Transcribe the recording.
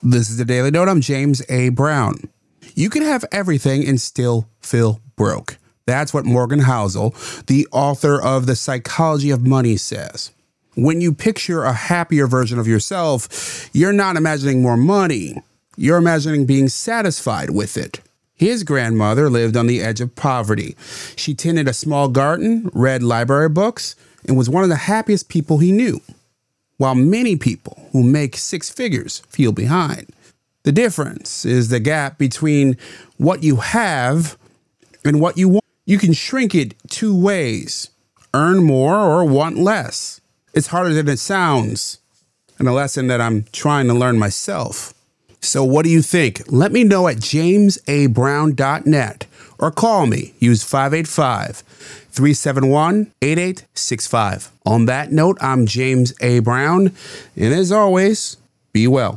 This is the Daily Note. I'm James A. Brown. You can have everything and still feel broke. That's what Morgan Housel, the author of The Psychology of Money, says. When you picture a happier version of yourself, you're not imagining more money. You're imagining being satisfied with it. His grandmother lived on the edge of poverty. She tended a small garden, read library books, and was one of the happiest people he knew. While many people who make six figures feel behind. The difference is the gap between what you have and what you want. You can shrink it two ways: earn more or want less. It's harder than it sounds, and a lesson that I'm trying to learn myself. So what do you think? Let me know at jamesabrown.net or call me. Use 585-371-8865. On that note, I'm James A. Brown, and as always, be well.